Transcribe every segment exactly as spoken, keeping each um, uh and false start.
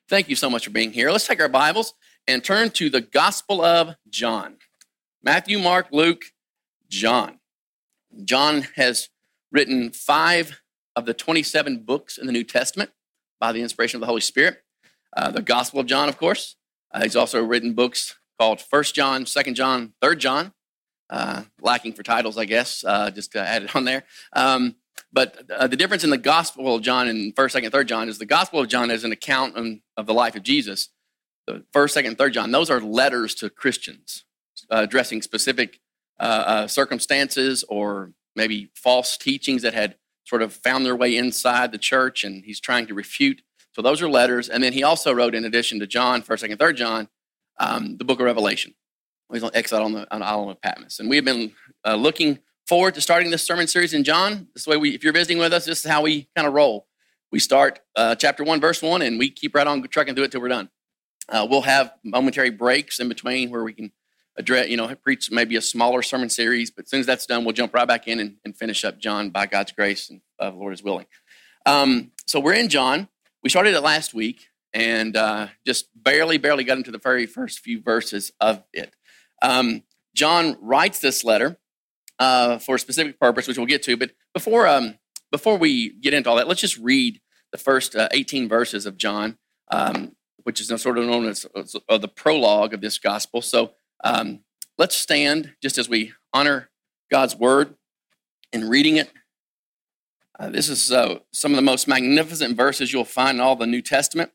Thank you so much for being here. Let's take our Bibles and turn to the Gospel of John. Matthew, Mark, Luke, John. John has written five of the twenty-seven books in the New Testament by the inspiration of the Holy Spirit. Uh, the Gospel of John, of course. Uh, he's also written books called First John, Second John, Third John. Uh, lacking for titles, I guess, uh, just uh, added on there. Um, but uh, the difference in the Gospel of John and First, Second, Third John is the Gospel of John is an account of, of the life of Jesus. The First, Second, Third John, those are letters to Christians uh, addressing specific uh, uh, circumstances or maybe false teachings that had sort of found their way inside the church, and he's trying to refute. So those are letters. And then he also wrote, in addition to John, First, Second, Third John, um, the book of Revelation. He's on exile on the, on the island of Patmos. And we have been uh, looking forward to starting this sermon series in John. This way, we, if you're visiting with us, this is how we kind of roll. We start uh, chapter one, verse one, and we keep right on trucking through it till we're done. Uh, we'll have momentary breaks in between where we can address, you know, preach maybe a smaller sermon series. But as soon as that's done, we'll jump right back in and, and finish up John by God's grace and uh, the Lord is willing. Um, so we're in John. We started it last week and uh, just barely, barely got into the very first few verses of it. Um, John writes this letter uh, for a specific purpose, which we'll get to. But before um, before we get into all that, let's just read the first uh, eighteen verses of John, um, which is sort of known as uh, the prologue of this gospel. So um, let's stand just as we honor God's word in reading it. Uh, this is uh, some of the most magnificent verses you'll find in all the New Testament.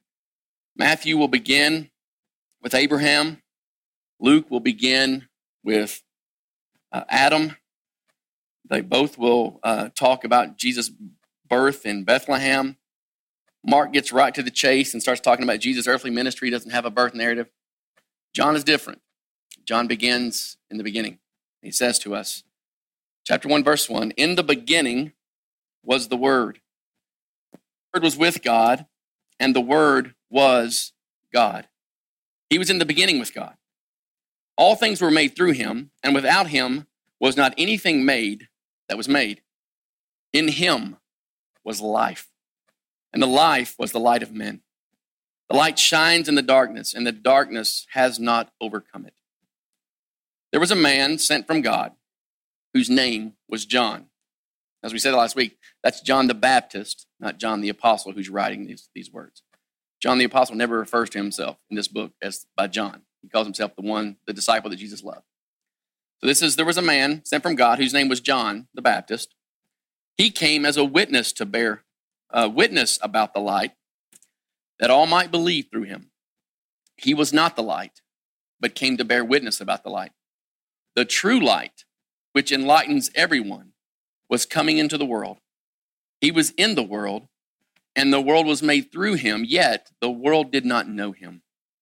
Matthew will begin with Abraham. Luke will begin with uh, Adam. They both will uh, talk about Jesus' birth in Bethlehem. Mark gets right to the chase and starts talking about Jesus' earthly ministry. He doesn't have a birth narrative. John is different. John begins in the beginning. He says to us, chapter one, verse one, "In the beginning was the Word. The Word was with God, and the Word was God. He was in the beginning with God. All things were made through him, and without him was not anything made that was made. In him was life, and the life was the light of men. The light shines in the darkness, and the darkness has not overcome it. There was a man sent from God whose name was John." As we said last week, that's John the Baptist, not John the Apostle, who's writing these, these words. John the Apostle never refers to himself in this book as by John. He calls himself the one, the disciple that Jesus loved. So this is, there was a man sent from God whose name was John the Baptist. He came as a witness to bear uh, witness about the light, that all might believe through him. He was not the light, but came to bear witness about the light. The true light, which enlightens everyone, was coming into the world. He was in the world, and the world was made through him, yet the world did not know him.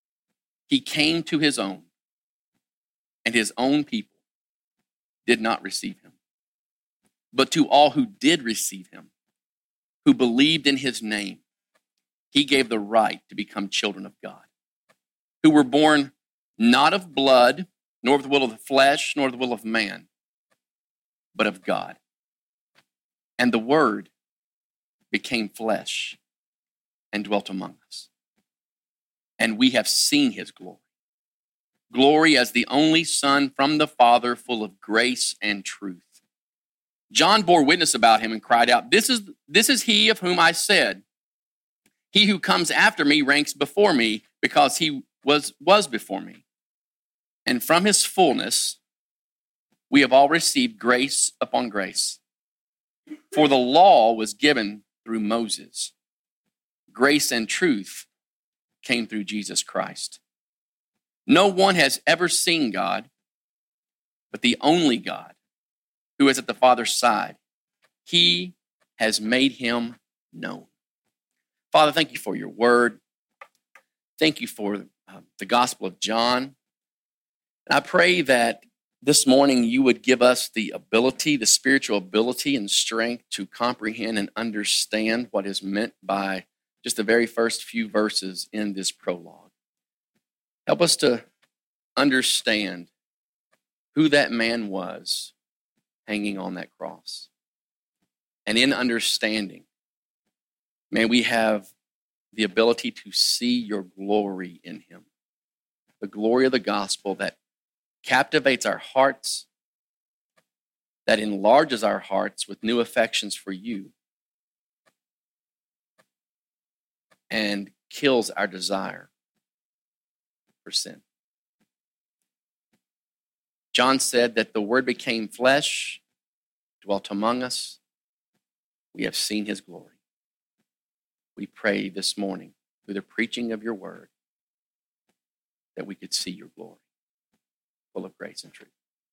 He came to his own, and his own people did not receive him. But to all who did receive him, who believed in his name, he gave the right to become children of God, who were born not of blood, nor of the will of the flesh, nor of the will of man, but of God. And the Word became flesh and dwelt among us. And we have seen his glory. Glory as the only Son from the Father, full of grace and truth. John bore witness about him and cried out, This is, this is he of whom I said, he who comes after me ranks before me, because he was, was before me. And from his fullness, we have all received grace upon grace. For the law was given through Moses. Grace and truth came through Jesus Christ. No one has ever seen God, but the only God who is at the Father's side. He has made him known. Father, thank you for your word. Thank you for uh, the Gospel of John. And I pray that this morning you would give us the ability, the spiritual ability and strength to comprehend and understand what is meant by just the very first few verses in this prologue. Help us to understand who that man was hanging on that cross. And in understanding, may we have the ability to see your glory in him. The glory of the gospel that captivates our hearts, that enlarges our hearts with new affections for you, and kills our desire for sin. John said that the Word became flesh, dwelt among us. We have seen his glory. We pray this morning through the preaching of your word that we could see your glory, full of grace and truth.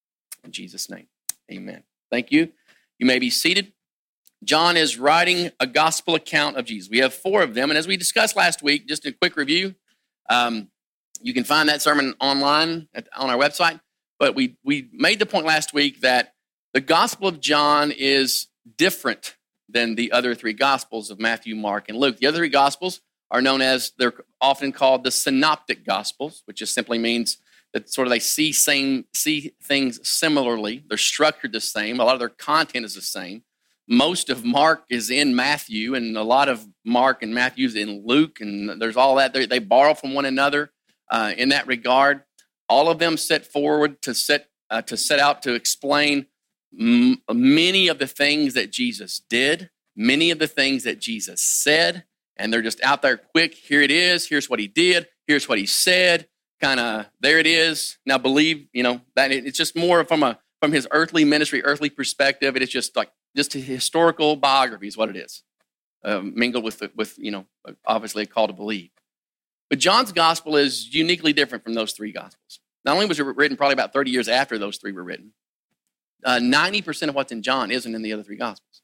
In Jesus' name, amen. Thank you. You may be seated. John is writing a gospel account of Jesus. We have four of them, and as we discussed last week, just a quick review, um, you can find that sermon online at, on our website, but we, we made the point last week that the Gospel of John is different than the other three Gospels of Matthew, Mark, and Luke. The other three Gospels are known as, they're often called the Synoptic Gospels, which just simply means that sort of they see same see things similarly. They're structured the same. A lot of their content is the same. Most of Mark is in Matthew, and a lot of Mark and Matthew is in Luke, and there's all that. They, they borrow from one another uh, in that regard. All of them set forward to set uh, to set out to explain m- many of the things that Jesus did, many of the things that Jesus said, and they're just out there quick. Here it is. Here's what he did. Here's what he said. Kind of there it is. Now believe, you know, that it, it's just more from a from his earthly ministry, earthly perspective. It is just like just a historical biography is what it is, uh, mingled with with you know obviously a call to believe. But John's gospel is uniquely different from those three gospels. Not only was it written probably about thirty years after those three were written, uh, ninety percent of what's in John isn't in the other three gospels.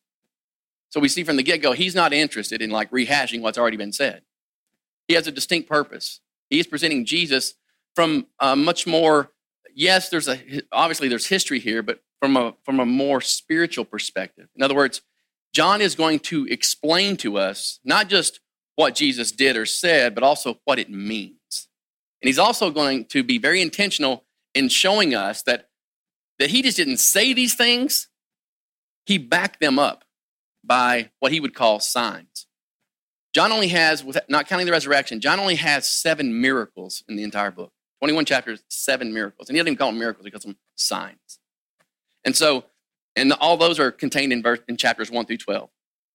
So we see from the get-go, he's not interested in like rehashing what's already been said. He has a distinct purpose. He is presenting Jesus from a much more, yes, there's a obviously there's history here, but from a from a more spiritual perspective. In other words, John is going to explain to us not just what Jesus did or said, but also what it means. And he's also going to be very intentional in showing us that, that he just didn't say these things. He backed them up by what he would call signs. John only has, not counting the resurrection, John only has seven miracles in the entire book. twenty-one chapters, seven miracles. And he doesn't even call them miracles, he calls them signs. And so, and all those are contained in, verse, in chapters one through twelve.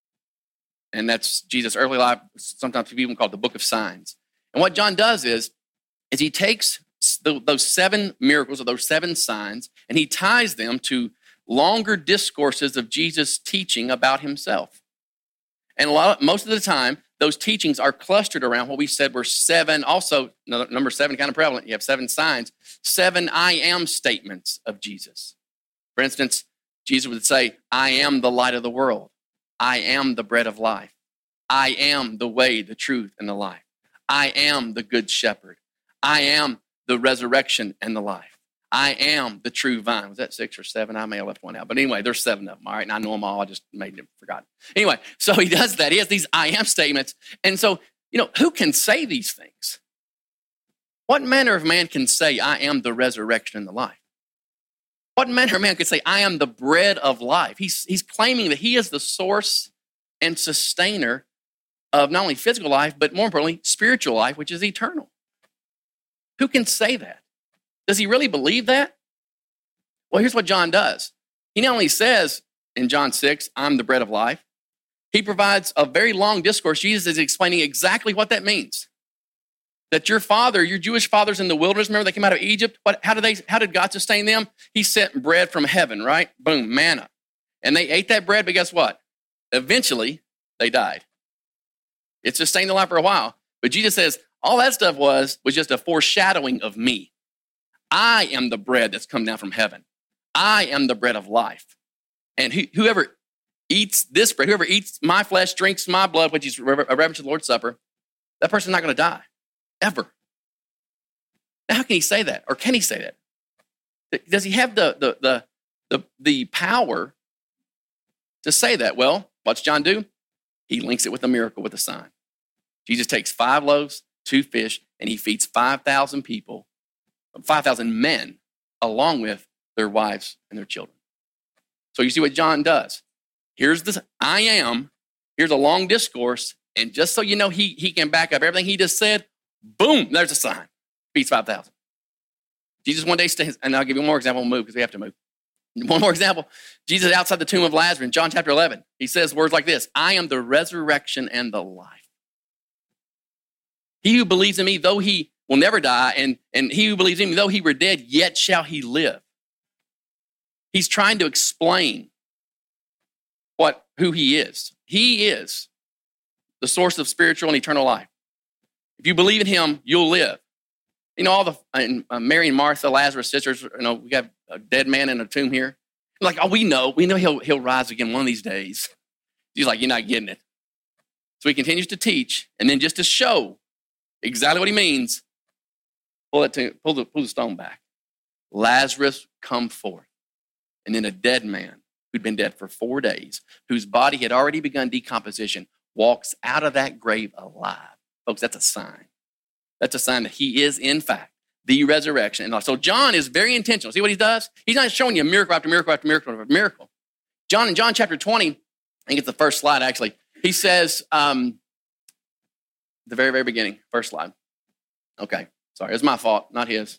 And that's Jesus' earthly life. Sometimes people even call it the book of signs. And what John does is, is he takes the, those seven miracles or those seven signs, and he ties them to longer discourses of Jesus teaching about himself. And a lot, most of the time, those teachings are clustered around what we said were seven, also, number seven kind of prevalent. You have seven signs, seven I am statements of Jesus. For instance, Jesus would say, I am the light of the world. I am the bread of life. I am the way, the truth, and the life. I am the good shepherd. I am the resurrection and the life. I am the true vine. Was that six or seven? I may have left one out. But anyway, there's seven of them, all right? And I know them all. I just made them forgotten. Anyway, so he does that. He has these I am statements. And so, you know, who can say these things? What manner of man can say, I am the resurrection and the life? What manner of man could say, I am the bread of life? He's, he's claiming that he is the source and sustainer of not only physical life, but more importantly, spiritual life, which is eternal. Who can say that? Does he really believe that? Well, here's what John does. He not only says in John six, I'm the bread of life, he provides a very long discourse. Jesus is explaining exactly what that means. That your father, your Jewish fathers in the wilderness, remember they came out of Egypt? What, how did they? How did God sustain them? He sent bread from heaven, right? Boom, manna. And they ate that bread, but guess what? Eventually, they died. It sustained their life for a while. But Jesus says, all that stuff was, was just a foreshadowing of me. I am the bread that's come down from heaven. I am the bread of life. And who, whoever eats this bread, whoever eats my flesh, drinks my blood, which is a reference to the Lord's Supper, that person's not going to die, ever. Now, how can he say that? Or can he say that? Does he have the, the, the, the, the power to say that? Well, what's John do? He links it with a miracle, with a sign. Jesus takes five loaves, two fish, and he feeds five thousand people, five thousand men, along with their wives and their children. So you see what John does. Here's the I am. Here's a long discourse. And just so you know, he, he can back up everything he just said. Boom, there's a sign. Feeds five thousand. Jesus one day stands, and I'll give you one more example. We'll move because we have to move. One more example. Jesus outside the tomb of Lazarus in John chapter eleven. He says words like this: I am the resurrection and the life. He who believes in me, though he will never die, and, and he who believes in me, though he were dead, yet shall he live. He's trying to explain what who he is. He is the source of spiritual and eternal life. If you believe in him, you'll live. You know, all the and, uh, Mary and Martha, Lazarus' sisters, you know, we got a dead man in a tomb here. Like, oh, we know. We know he'll, he'll rise again one of these days. He's like, you're not getting it. So he continues to teach, and then just to show exactly what he means, pull, that to, pull, the, pull the stone back. Lazarus, come forth. And then a dead man who'd been dead for four days, whose body had already begun decomposition, walks out of that grave alive. Folks, that's a sign. That's a sign that he is, in fact, the resurrection. And so John is very intentional. See what he does? He's not showing you miracle after miracle after miracle after miracle. John, in John chapter twenty, I think it's the first slide, actually, he says, um, the very, very beginning, first slide. Okay, sorry, it's my fault, not his.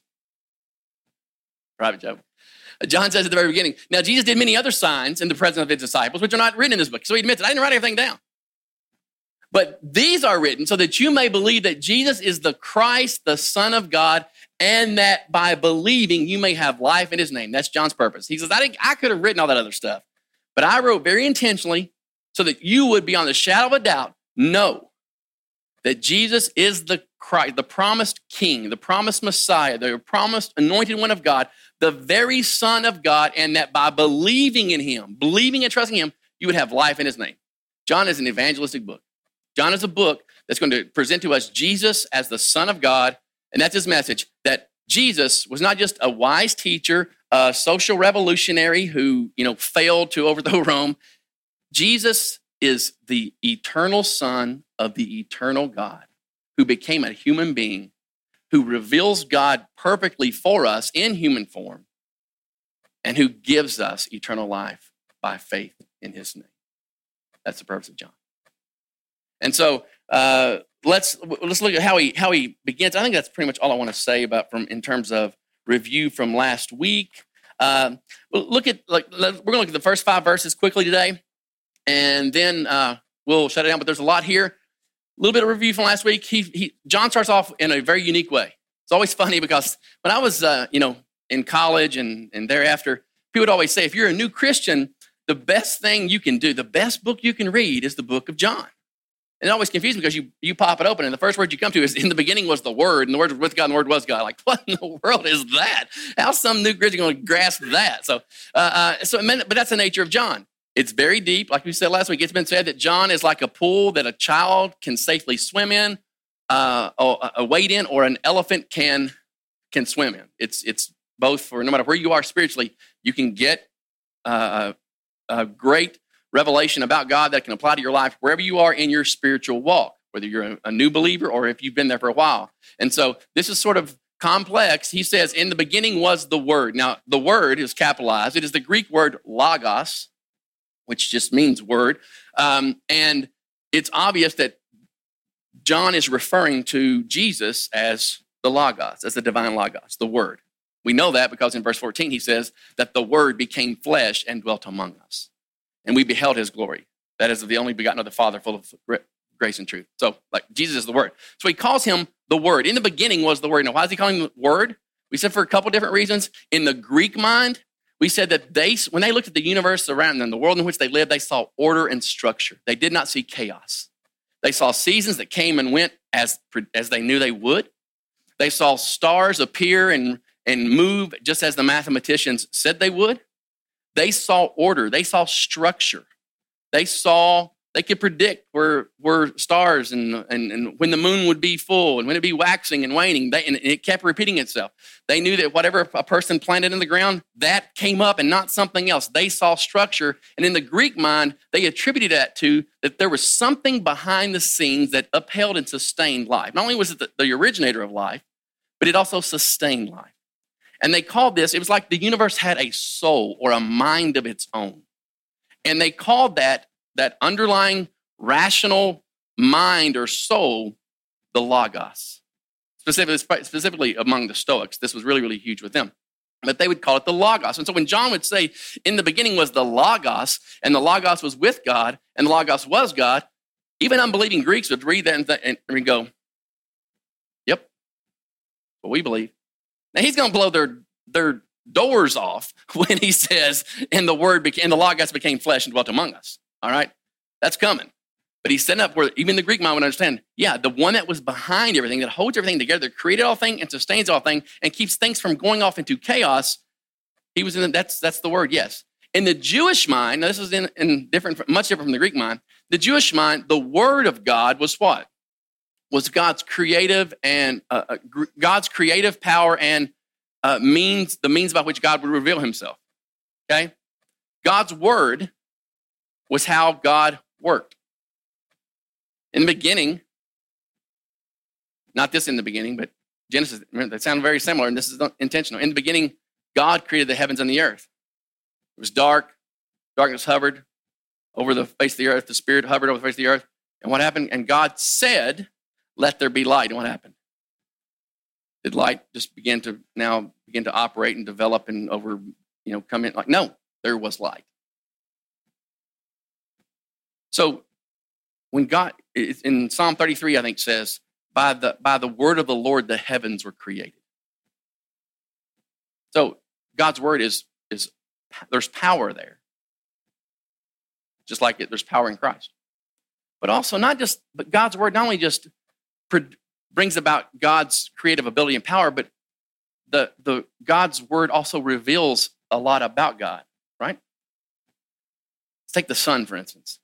Private joke. John says at the very beginning, now Jesus did many other signs in the presence of his disciples, which are not written in this book. So he admits it. I didn't write everything down. But these are written so that you may believe that Jesus is the Christ, the Son of God, and that by believing you may have life in his name. That's John's purpose. He says, I, think I could have written all that other stuff, but I wrote very intentionally so that you would, beyond the shadow of a doubt, know that Jesus is the Christ, the promised King, the promised Messiah, the promised anointed one of God, the very Son of God, and that by believing in him, believing and trusting him, you would have life in his name. John is an evangelistic book. John is a book that's going to present to us Jesus as the Son of God, and that's his message, that Jesus was not just a wise teacher, a social revolutionary who, you know, failed to overthrow Rome. Jesus is the eternal Son of the eternal God who became a human being, who reveals God perfectly for us in human form, and who gives us eternal life by faith in his name. That's the purpose of John. And so uh, let's let's look at how he how he begins. I think that's pretty much all I want to say about from in terms of review from last week. Um, look at like we're going to look at the first five verses quickly today, and then uh, we'll shut it down. But there's a lot here. A little bit of review from last week. He he John starts off in a very unique way. It's always funny because when I was uh, you know in college and and thereafter, people would always say, if you're a new Christian, the best thing you can do, the best book you can read is the book of John. And it always confuses me because you, you pop it open and the first word you come to is, in the beginning was the Word, and the Word was with God, and the Word was God. Like, what in the world is that? How's some new Christian going to grasp that? So, uh, uh, so, but that's the nature of John. It's very deep. Like we said last week, it's been said that John is like a pool that a child can safely swim in, uh, or, uh, wade in, or an elephant can can swim in. It's it's both for no matter where you are spiritually, you can get uh, a great revelation about God that can apply to your life wherever you are in your spiritual walk, whether you're a, a new believer or if you've been there for a while. And so this is sort of complex. He says, in the beginning was the Word. Now, the word is capitalized. It is the Greek word logos, which just means word. Um, and it's obvious that John is referring to Jesus as the logos, as the divine logos, the Word. We know that because in verse fourteen, he says that the Word became flesh and dwelt among us. And we beheld his glory. That is the only begotten of the Father, full of grace and truth. So, like, Jesus is the Word. So he calls him the Word. In the beginning was the Word. Now, why is he calling him the Word? We said for a couple different reasons. In the Greek mind, we said that they, when they looked at the universe around them, the world in which they lived, they saw order and structure. They did not see chaos. They saw seasons that came and went as, as they knew they would. They saw stars appear and, and move just as the mathematicians said they would. They saw order. They saw structure. They saw, they could predict where, where stars and, and, and when the moon would be full and when it'd be waxing and waning. They, and it kept repeating itself. They knew that whatever a person planted in the ground, that came up and not something else. They saw structure. And in the Greek mind, they attributed that to that there was something behind the scenes that upheld and sustained life. Not only was it the, the originator of life, but it also sustained life. And they called this, it was like the universe had a soul or a mind of its own. And they called that, that underlying rational mind or soul, the logos. Specifically, specifically among the Stoics, this was really, really huge with them. But they would call it the logos. And so when John would say, in the beginning was the logos, and the logos was with God, and the logos was God, even unbelieving Greeks would read that and, th- and go, yep, what we believe. Now he's going to blow their, their doors off when he says, and the word became, and the logos became flesh and dwelt among us. All right, that's coming. But he's setting up where even the Greek mind would understand, yeah, the one that was behind everything, that holds everything together, that created all things and sustains all things and keeps things from going off into chaos. He was in the, that's that's the word, yes. In the Jewish mind, now this is in, in different, much different from the Greek mind. The Jewish mind, the word of God was what? Was God's creative and uh, God's creative power and uh, means, the means by which God would reveal himself. Okay? God's word was how God worked. In the beginning, not this in the beginning, but Genesis, they sound very similar, and this is intentional. In the beginning, God created the heavens and the earth. It was dark. Darkness hovered over the face of the earth. The Spirit hovered over the face of the earth. And what happened? And God said, let there be light. And what happened? Did light just begin to now begin to operate and develop and over, you know, come in? Like, no, there was light. So when God, in Psalm thirty-three, I think says, by the, by the word of the Lord, the heavens were created. So God's word is, is there's power there. Just like it, there's power in Christ. But also not just, but God's word not only just brings about God's creative ability and power, but the, the God's word also reveals a lot about God, right? Let's take the sun, for instance.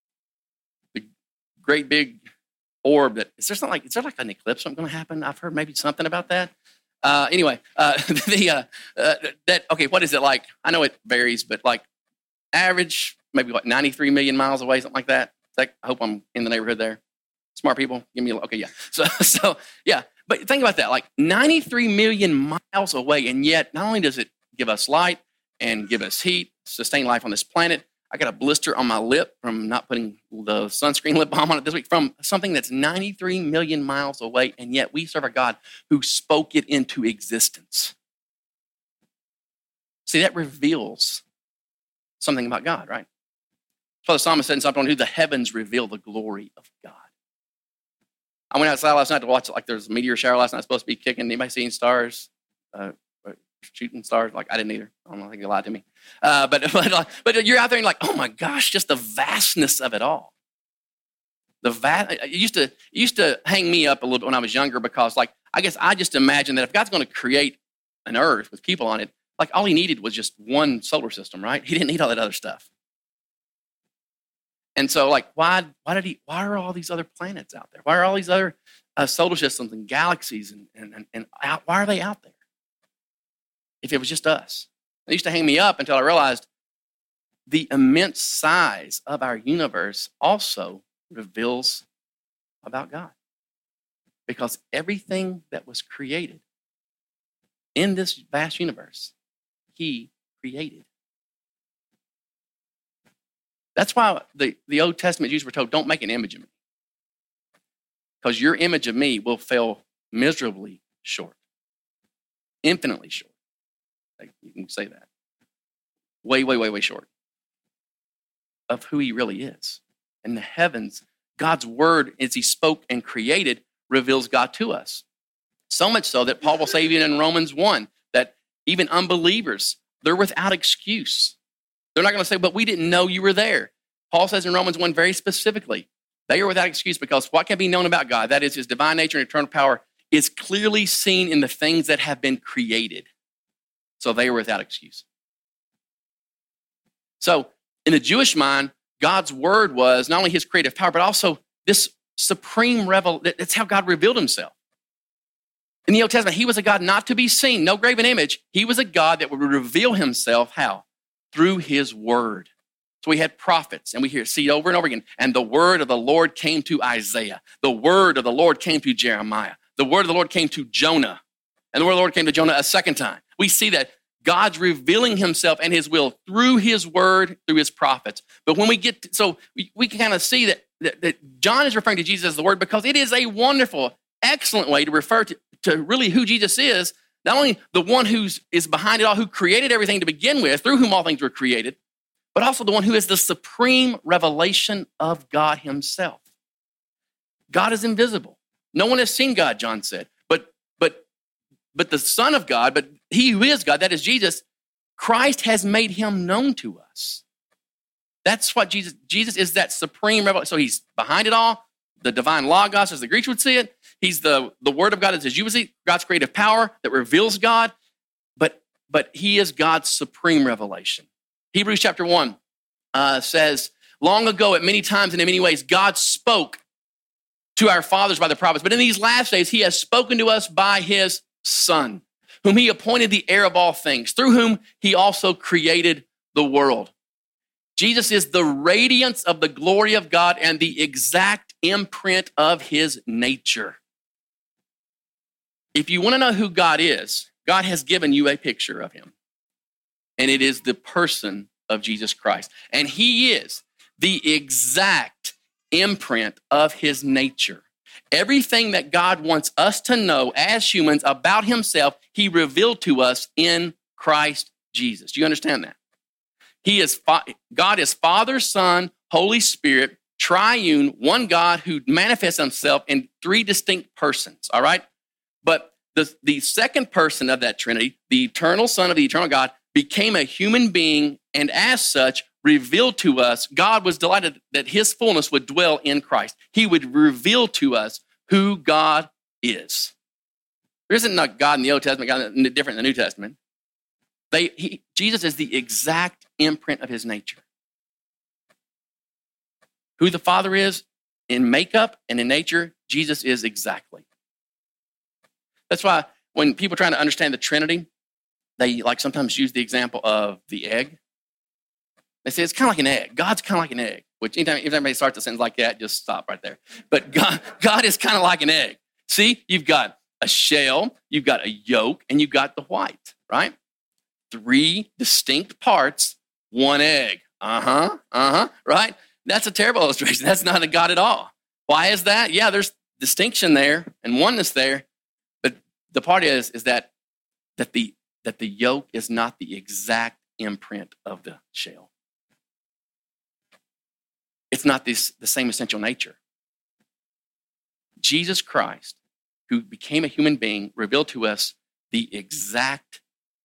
Great big orb that is there something like is there like an eclipse something going to happen? I've heard maybe something about that. Uh, anyway, uh, the uh, uh, that okay, what is it like? I know it varies, but like average, maybe what ninety-three million miles away, something like that. Like, I hope I'm in the neighborhood there. Smart people, give me a okay, yeah. So so yeah, but think about that, like ninety-three million miles away, and yet not only does it give us light and give us heat, sustain life on this planet. I got a blister on my lip from not putting the sunscreen lip balm on it this week from something that's ninety-three million miles away, and yet we serve a God who spoke it into existence. See, that reveals something about God, right? So the psalmist said in Psalm twenty-two, the heavens reveal the glory of God. I went outside last night to watch, like, there's a meteor shower last night. It's supposed to be kicking. Anybody seeing stars? Uh, shooting stars? Like, I didn't either. I don't know, I think they lied to me. Uh, but, but, but you're out there and you're like, oh my gosh, just the vastness of it all. The vast, it used to, it used to hang me up a little bit when I was younger because, like, I guess I just imagined that if God's going to create an earth with people on it, like, all he needed was just one solar system, right? He didn't need all that other stuff. And so, like, why, why did he, why are all these other planets out there? Why are all these other uh, solar systems and galaxies and, and, and, and out, why are they out there? If it was just us. It used to hang me up until I realized the immense size of our universe also reveals about God. Because everything that was created in this vast universe, he created. That's why the, the Old Testament Jews were told, don't make an image of me. Because your image of me will fail miserably short. Infinitely short. You can say that. Way, way, way, way short of who he really is. And the heavens, God's word, as he spoke and created, reveals God to us. So much so that Paul will say even in Romans one, that even unbelievers, they're without excuse. They're not going to say, but we didn't know you were there. Paul says in Romans one very specifically, they are without excuse because what can be known about God, that is his divine nature and eternal power, is clearly seen in the things that have been created. So they were without excuse. So in the Jewish mind, God's word was not only his creative power, but also this supreme revelation. That's how God revealed himself. In the Old Testament, he was a God not to be seen, no graven image. He was a God that would reveal himself, how? Through his word. So we had prophets, and we hear see it over and over again. And the word of the Lord came to Isaiah. The word of the Lord came to Jeremiah. The word of the Lord came to Jonah. And the word of the Lord came to Jonah a second time. We see that God's revealing himself and his will through his word, through his prophets. But when we get, to, so we, we can kind of see that that, that John is referring to Jesus as the Word because it is a wonderful, excellent way to refer to, to really who Jesus is, not only the one who is behind it all, who created everything to begin with, through whom all things were created, but also the one who is the supreme revelation of God himself. God is invisible. No one has seen God, John said, but, but, but the Son of God, but he who is God, that is Jesus, Christ has made him known to us. That's what Jesus, Jesus is that supreme revelation. So he's behind it all, the divine logos, as the Greeks would see it. He's the, the word of God, as you would see, God's creative power that reveals God, but, but he is God's supreme revelation. Hebrews chapter one uh, says, long ago, at many times and in many ways, God spoke to our fathers by the prophets, but in these last days, he has spoken to us by his Son, whom he appointed the heir of all things, through whom he also created the world. Jesus is the radiance of the glory of God and the exact imprint of his nature. If you want to know who God is, God has given you a picture of him, and it is the person of Jesus Christ. And he is the exact imprint of his nature. Everything that God wants us to know as humans about himself, he revealed to us in Christ Jesus. Do you understand that? He is God is Father, Son, Holy Spirit, triune, one God who manifests himself in three distinct persons, all right? But the, the second person of that Trinity, the eternal Son of the eternal God, became a human being, and as such, revealed to us, God was delighted that his fullness would dwell in Christ. He would reveal to us who God is. There isn't a God in the Old Testament, God different in the New Testament. They, he, Jesus is the exact imprint of his nature. Who the Father is in makeup and in nature, Jesus is exactly. That's why when people are trying to understand the Trinity, they like sometimes use the example of the egg. They say it's kind of like an egg. God's kind of like an egg, which anytime, anytime anybody starts a sentence like that, just stop right there. But God, God is kind of like an egg. See, you've got a shell, you've got a yolk, and you've got the white, right? Three distinct parts, one egg. Uh-huh, uh-huh, right? That's a terrible illustration. That's not a God at all. Why is that? Yeah, there's distinction there and oneness there, but the part is, is that, that, the, that the yolk is not the exact imprint of the shell. It's not this, the same essential nature. Jesus Christ, who became a human being, revealed to us the exact,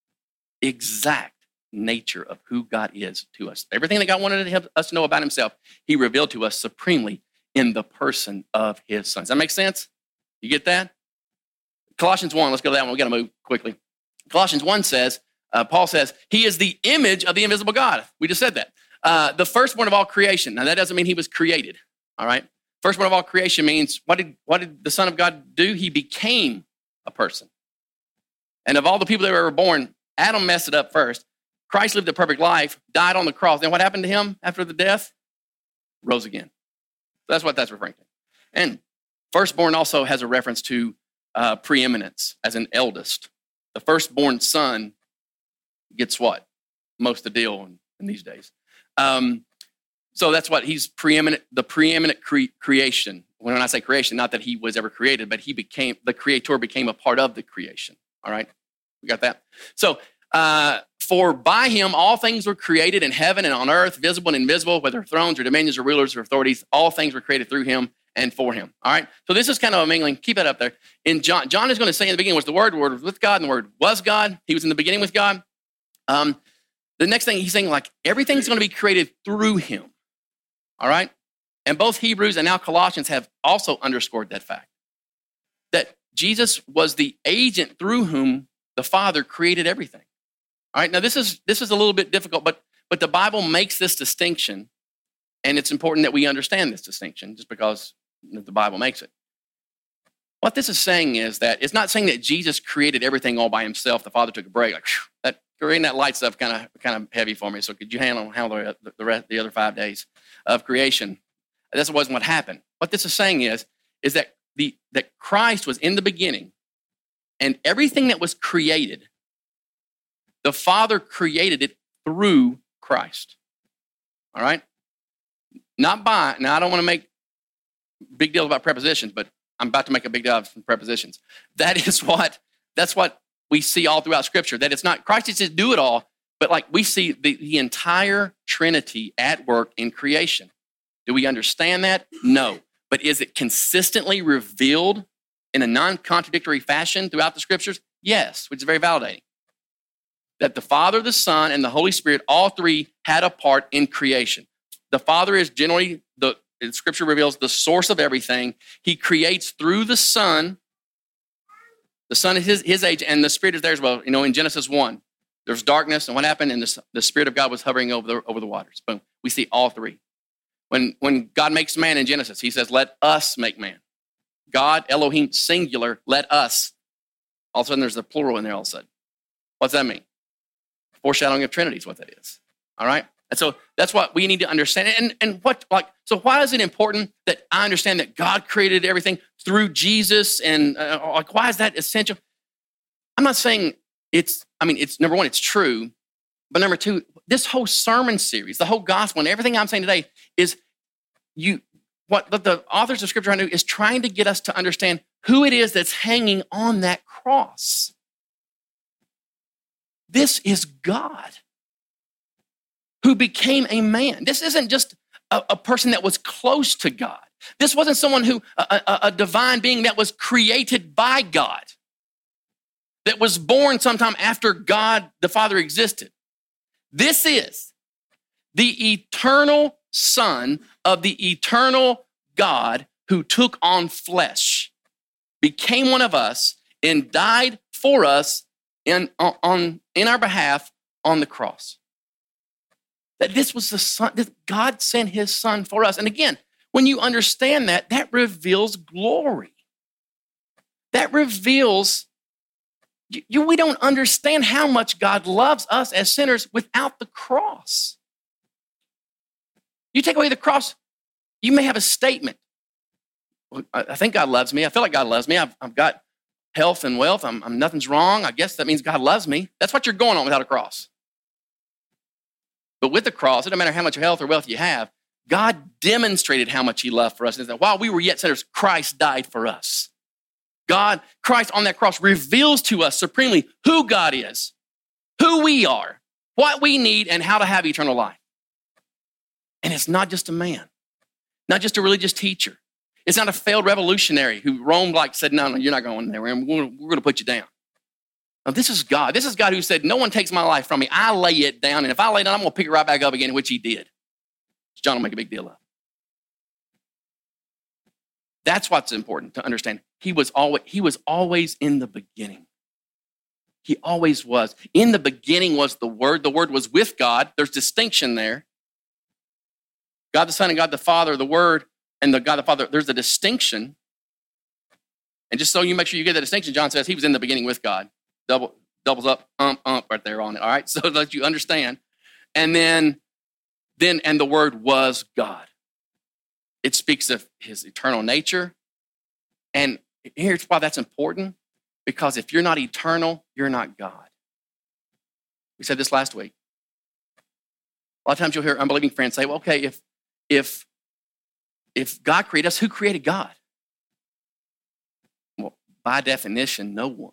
exact nature of who God is to us. Everything that God wanted to help us to know about himself, he revealed to us supremely in the person of his Son. Does that make sense? You get that? Colossians one, let's go to that one. We got to move quickly. Colossians one says, uh, Paul says, he is the image of the invisible God. We just said that. Uh, the firstborn of all creation. Now, that doesn't mean he was created, all right? Firstborn of all creation means, what did, what did the Son of God do? He became a person. And of all the people that were ever born, Adam messed it up first. Christ lived a perfect life, died on the cross. Then what happened to him after the death? Rose again. That's what that's referring to. And firstborn also has a reference to uh, preeminence as an eldest. The firstborn son gets what? Most of the deal in, in these days. Um, so that's what he's preeminent, the preeminent cre- creation. When I say creation, not that he was ever created, but he became, the creator became a part of the creation. All right? We got that? So, uh, for by him all things were created in heaven and on earth, visible and invisible, whether thrones or dominions or rulers or authorities, all things were created through him and for him. All right? So this is kind of a mingling. Keep that up there. In John, John is going to say in the beginning was the Word, the Word was with God, and the Word was God. He was in the beginning with God. Um, the next thing he's saying, like, everything's going to be created through him. All right? And both Hebrews and now Colossians have also underscored that fact, that Jesus was the agent through whom the Father created everything. All right, now this is this is a little bit difficult, but but the Bible makes this distinction, and it's important that we understand this distinction just because the Bible makes it. What this is saying is that it's not saying that Jesus created everything all by himself. The Father took a break, like whew, that creating that light stuff kind of kind of heavy for me. So could you handle handle the the, rest, the other five days of creation? That wasn't what happened. What this is saying is is that the that Christ was in the beginning, and everything that was created, the Father created it through Christ. All right? Not by, now I don't want to make big deal about prepositions, but I'm about to make a big deal out of prepositions. That is what, that's what we see all throughout Scripture, that it's not, Christ didn't do it all, but like we see the, the entire Trinity at work in creation. Do we understand that? No. But is it consistently revealed in a non-contradictory fashion throughout the Scriptures? Yes, which is very validating. That the Father, the Son, and the Holy Spirit, all three had a part in creation. The Father is generally, the Scripture reveals, the source of everything. He creates through the Son. The Son is his, his age, and the Spirit is there as well. You know, in Genesis one, there's darkness, and what happened? And the, the Spirit of God was hovering over the, over the waters. Boom. We see all three. When, when God makes man in Genesis, he says, let us make man. God, Elohim, singular, let us. All of a sudden, there's a plural in there all of a sudden. What's that mean? Foreshadowing of Trinity is what that is. All right? And so that's what we need to understand. And, and what, like, so why is it important that I understand that God created everything through Jesus? And uh, like, why is that essential? I'm not saying it's, I mean, it's number one, it's true. But number two, this whole sermon series, the whole gospel, and everything I'm saying today is you, what the authors of Scripture do is trying to get us to understand who it is that's hanging on that cross. This is God who became a man. This isn't just a, a person that was close to God. This wasn't someone who, a, a, a divine being that was created by God, that was born sometime after God the Father existed. This is the eternal Son of the eternal God who took on flesh, became one of us, and died for us in, on, in our behalf on the cross. That this was the Son, that God sent his Son for us. And again, when you understand that, that reveals glory. That reveals, you, we don't understand how much God loves us as sinners without the cross. You take away the cross, you may have a statement. I think God loves me. I feel like God loves me. I've, I've got health and wealth. I'm, I'm nothing's wrong. I guess that means God loves me. That's what you're going on without a cross. But with the cross, it doesn't matter how much health or wealth you have, God demonstrated how much he loved for us. And that while we were yet sinners, Christ died for us. God, Christ on that cross reveals to us supremely who God is, who we are, what we need, and how to have eternal life. And it's not just a man, not just a religious teacher. It's not a failed revolutionary who roamed like said, no, no, you're not going there. We're going to put you down. No, this is God. This is God who said, no one takes my life from me. I lay it down. And if I lay it down, I'm going to pick it right back up again, which he did. John will make a big deal of. That's what's important to understand. He was always, he was always in the beginning. He always was. In the beginning was the Word. The Word was with God. There's distinction there. God the Son and God the Father, the Word, and the God the Father, there's a distinction. And just so you make sure you get the distinction, John says he was in the beginning with God. Double, doubles up, ump, ump right there on it, all right? So that you understand. And then, then, and the Word was God. It speaks of his eternal nature. And here's why that's important. Because if you're not eternal, you're not God. We said this last week. A lot of times you'll hear unbelieving friends say, well, okay, if, if, if God created us, who created God? Well, by definition, no one.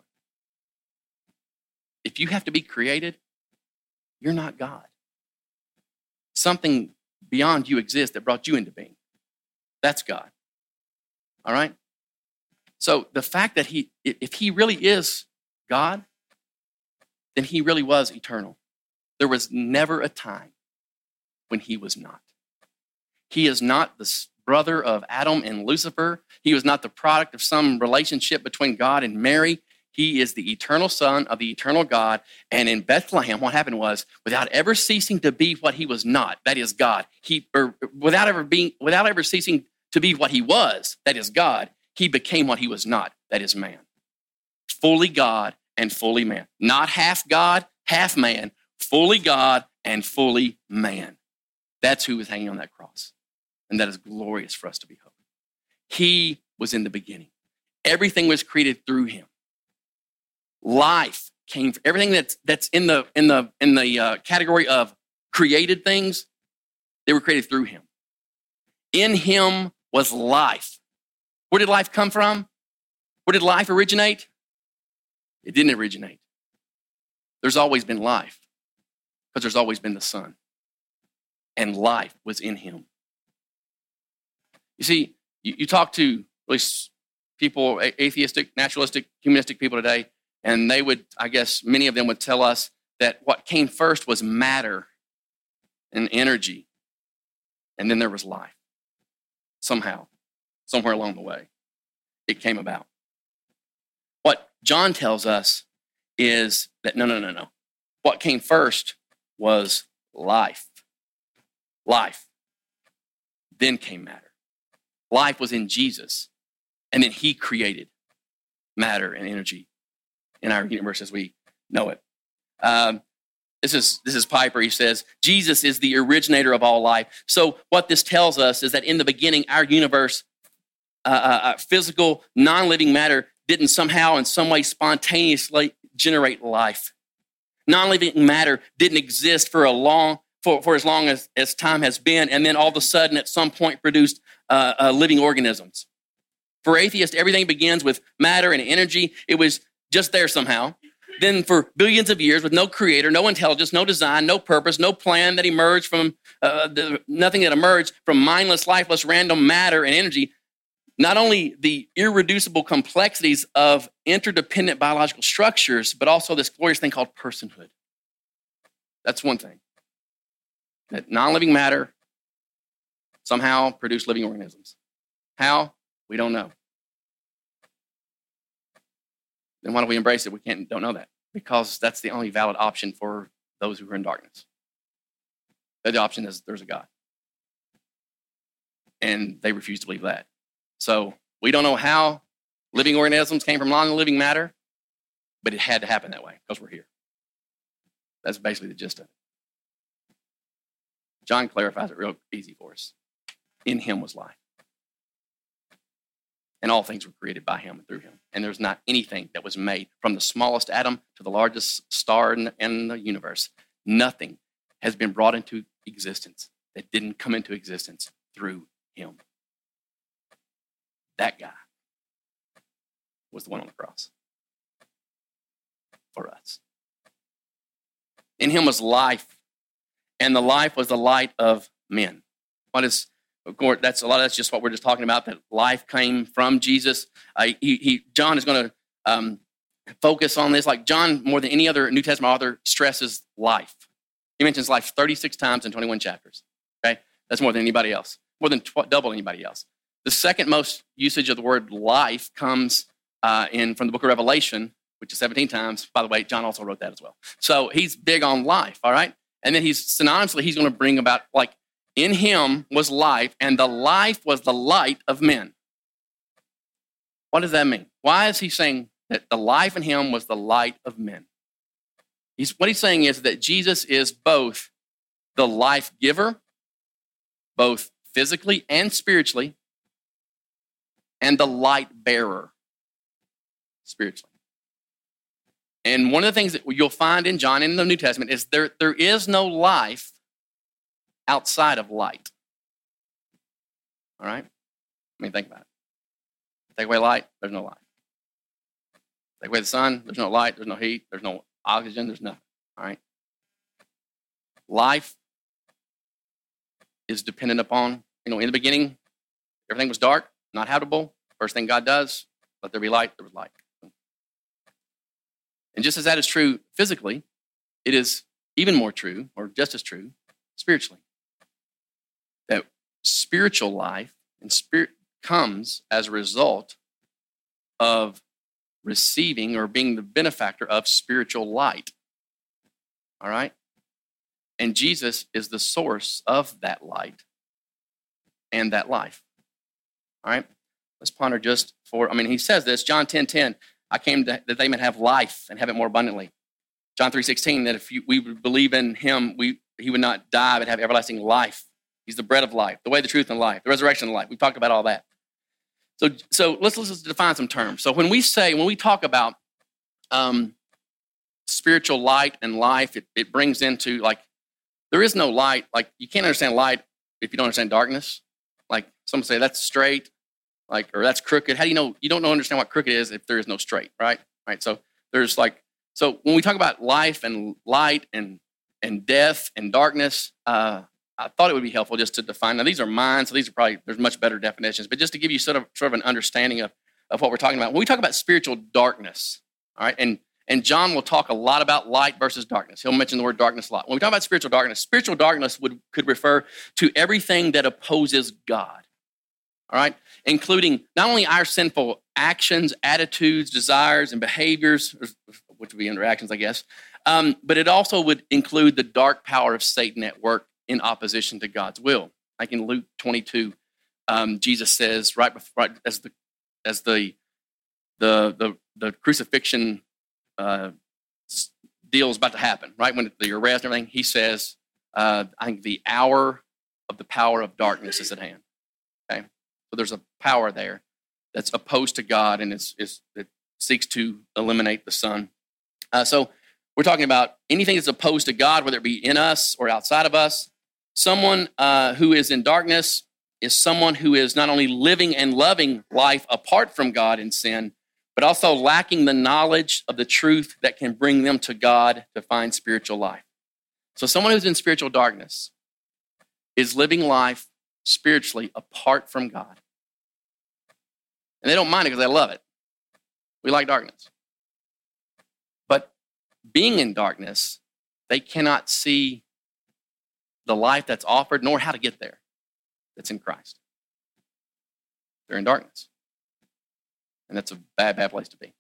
If you have to be created, you're not God. Something beyond you exists that brought you into being. That's God. All right? So the fact that he, if he really is God, then he really was eternal. There was never a time when he was not. He is not the brother of Adam and Lucifer. He was not the product of some relationship between God and Mary. He is the eternal Son of the eternal God. And in Bethlehem, what happened was, without ever ceasing to be what he was not, that is God, he, or without ever being, without ever ceasing to be what he was, that is God, he became what he was not, that is man. Fully God and fully man. Not half God, half man, fully God and fully man. That's who was hanging on that cross. And that is glorious for us to behold. He was in the beginning. Everything was created through him. Life came, everything that's that's in the in the in the uh, category of created things, they were created through him. In him was life. Where did life come from? Where did life originate? It didn't originate. There's always been life because there's always been the Son. And life was in him. You see, you, you talk to at least people, atheistic, naturalistic, humanistic people today, and they would, I guess, many of them would tell us that what came first was matter and energy, and then there was life. Somehow, somewhere along the way, it came about. What John tells us is that no, no, no, no. What came first was life. Life. Then came matter. Life was in Jesus, and then he created matter and energy in our universe as we know it. Um, this is this is Piper. He says, Jesus is the originator of all life. So what this tells us is that in the beginning, our universe, uh, uh, physical, non-living matter didn't somehow in some way spontaneously generate life. Non-living matter didn't exist for a long, for, for as long as, as time has been, and then all of a sudden at some point produced uh, uh, living organisms. For atheists, everything begins with matter and energy. It was just there somehow. Then for billions of years with no creator, no intelligence, no design, no purpose, no plan that emerged from, uh, the, nothing that emerged from mindless, lifeless, random matter and energy. Not only the irreducible complexities of interdependent biological structures, but also this glorious thing called personhood. That's one thing. That non-living matter somehow produced living organisms. How? We don't know. Then why don't we embrace it? We can't, don't know that. Because that's the only valid option for those who are in darkness. The other option is there's a God. And they refuse to believe that. So we don't know how living organisms came from non-living matter, but it had to happen that way because we're here. That's basically the gist of it. John clarifies it real easy for us. In him was life. And all things were created by him and through him. And there's not anything that was made, from the smallest atom to the largest star in the, in the universe. Nothing has been brought into existence that didn't come into existence through him. That guy was the one on the cross for us. In him was life, and the life was the light of men. What is, of course, that's a lot of that's just what we're just talking about, that life came from Jesus. Uh, he, he, John is going to um, focus on this. Like John, more than any other New Testament author, stresses life. He mentions life thirty-six times in twenty-one chapters. Okay, that's more than anybody else, more than tw- double anybody else. The second most usage of the word life comes uh, in from the book of Revelation, which is seventeen times. By the way, John also wrote that as well. So he's big on life, all right? And then he's synonymously, he's going to bring about, like, in him was life, and the life was the light of men. What does that mean? Why is he saying that the life in him was the light of men? He's, what he's saying is that Jesus is both the life giver, both physically and spiritually, and the light bearer spiritually. And one of the things that you'll find in John in the New Testament is there, there is no life outside of light. All right? I mean, think about it. Take away light, there's no light. Take away the sun, there's no light, there's no heat, there's no oxygen, there's nothing. All right? Life is dependent upon, you know, in the beginning, everything was dark, not habitable. First thing God does, let there be light, there was light. And just as that is true physically, it is even more true, or just as true, spiritually. That spiritual life and spirit comes as a result of receiving or being the benefactor of spiritual light. All right? And Jesus is the source of that light and that life. All right? Let's ponder just for, I mean, he says this, John ten ten, I came to, that they might have life and have it more abundantly. John three sixteen, that if you, we would believe in him, we he would not die but have everlasting life. He's the bread of life, the way, the truth, and life, the resurrection of life. We talked about all that. So, so let's, let's define some terms. So when we say, when we talk about um, spiritual light and life, it, it brings into, like, there is no light. Like, you can't understand light if you don't understand darkness. Like, Some say that's straight, like, or that's crooked. How do you know? You don't know understand what crooked is if there is no straight, right? Right. So there's like, so when we talk about life and light and and death and darkness, uh, I thought it would be helpful just to define. Now these are mine, so these are probably there's much better definitions, but just to give you sort of sort of an understanding of of what we're talking about. When we talk about spiritual darkness, all right, and and John will talk a lot about light versus darkness. He'll mention the word darkness a lot. When we talk about spiritual darkness, spiritual darkness would could refer to everything that opposes God. All right, including not only our sinful actions, attitudes, desires, and behaviors, which would be interactions, I guess, um, but it also would include the dark power of Satan at work in opposition to God's will. Like in Luke twenty-two, um, Jesus says, right, before, right as the as the the the, the crucifixion uh, deal is about to happen, right when the arrest and everything, he says, uh, "I think the hour of the power of darkness is at hand." Okay. So there's a power there that's opposed to God and is, is it seeks to eliminate the Son. Uh, so we're talking about anything that's opposed to God, whether it be in us or outside of us. Someone uh, who is in darkness is someone who is not only living and loving life apart from God in sin, but also lacking the knowledge of the truth that can bring them to God to find spiritual life. So someone who's in spiritual darkness is living life spiritually apart from God. And they don't mind it because they love it. We like darkness. But being in darkness, they cannot see the life that's offered nor how to get there that's in Christ. They're in darkness. And that's a bad, bad place to be.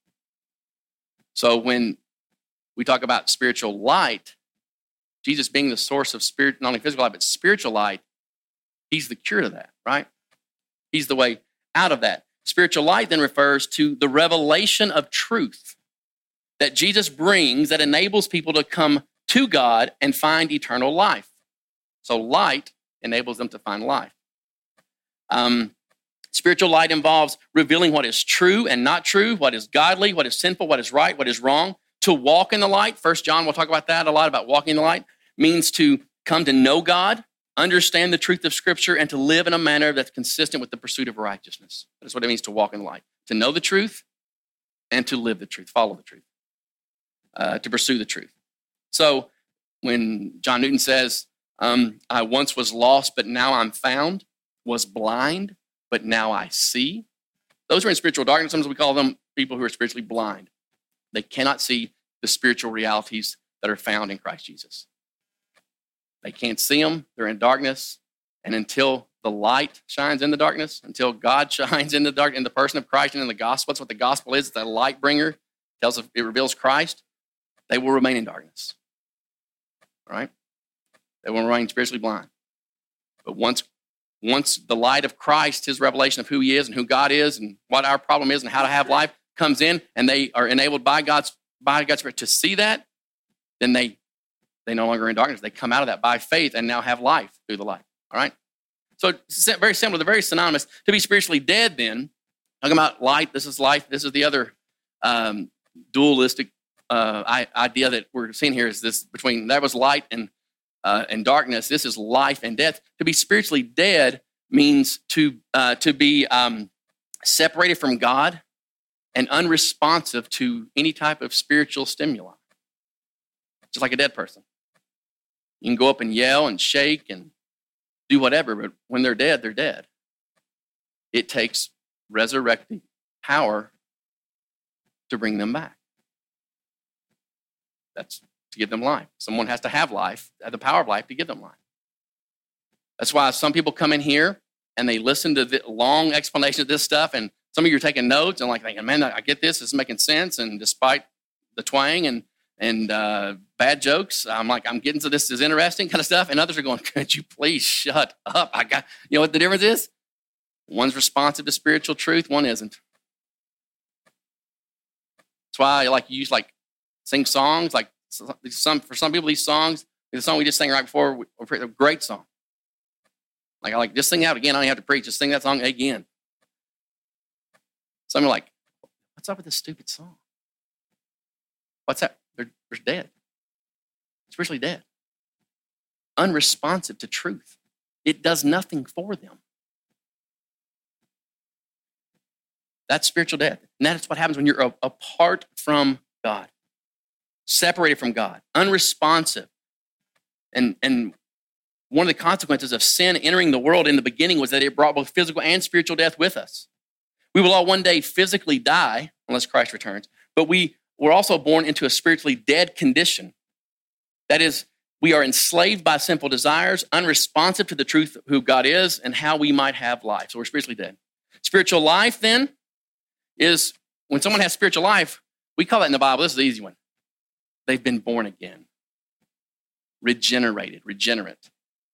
So when we talk about spiritual light, Jesus being the source of spirit, not only physical light, but spiritual light, he's the cure to that, right? He's the way out of that. Spiritual light then refers to the revelation of truth that Jesus brings that enables people to come to God and find eternal life. So light enables them to find life. Um, spiritual light involves revealing what is true and not true, what is godly, what is sinful, what is right, what is wrong. To walk in the light, First John, we'll talk about that a lot, about walking in the light, means to come to know God, understand the truth of Scripture, and to live in a manner that's consistent with the pursuit of righteousness. That's what it means to walk in the light, to know the truth and to live the truth, follow the truth, uh, to pursue the truth. So when John Newton says, um, I once was lost, but now I'm found, was blind, but now I see. Those are in spiritual darkness. Sometimes we call them people who are spiritually blind. They cannot see the spiritual realities that are found in Christ Jesus. They can't see them. They're in darkness. And until the light shines in the darkness, until God shines in the dark, in the person of Christ and in the gospel, that's what the gospel is. It's a light bringer. Tells it reveals Christ. They will remain in darkness. All right? They will remain spiritually blind. But once, once the light of Christ, his revelation of who he is and who God is and what our problem is and how to have life comes in, and they are enabled by God's by God's Spirit to see that, then they they no longer are in darkness. They come out of that by faith and now have life through the light. All right? So it's very similar. They're very synonymous. To be spiritually dead then, talking about light, this is life. This is the other um, dualistic uh, idea that we're seeing here is this between, that was light and, uh, and darkness. This is life and death. To be spiritually dead means to, uh, to be um, separated from God and unresponsive to any type of spiritual stimuli. Just like a dead person. You can go up and yell and shake and do whatever, but when they're dead, they're dead. It takes resurrecting power to bring them back. That's to give them life. Someone has to have life, have the power of life to give them life. That's why some people come in here and they listen to the long explanation of this stuff, and some of you are taking notes and like thinking, man, I get this, it's making sense, and despite the twang and and uh, bad jokes, I'm like, I'm getting to this is interesting kind of stuff, and others are going, could you please shut up? I got, you know what the difference is? One's responsive to spiritual truth, one isn't. That's why I like use like sing songs, like some for some people these songs, the song we just sang right before, a great song. Like I like just sing out again. I don't have to preach. Just sing that song again. Some are like, what's up with this stupid song? What's that? They're, they're dead. Spiritually dead. Unresponsive to truth. It does nothing for them. That's spiritual death. And that's what happens when you're apart from God, separated from God, unresponsive. And, and one of the consequences of sin entering the world in the beginning was that it brought both physical and spiritual death with us. We will all one day physically die unless Christ returns, but we were also born into a spiritually dead condition. That is, we are enslaved by sinful desires, unresponsive to the truth of who God is and how we might have life. So we're spiritually dead. Spiritual life, then, is when someone has spiritual life, we call that in the Bible, this is the easy one. They've been born again, regenerated, regenerate.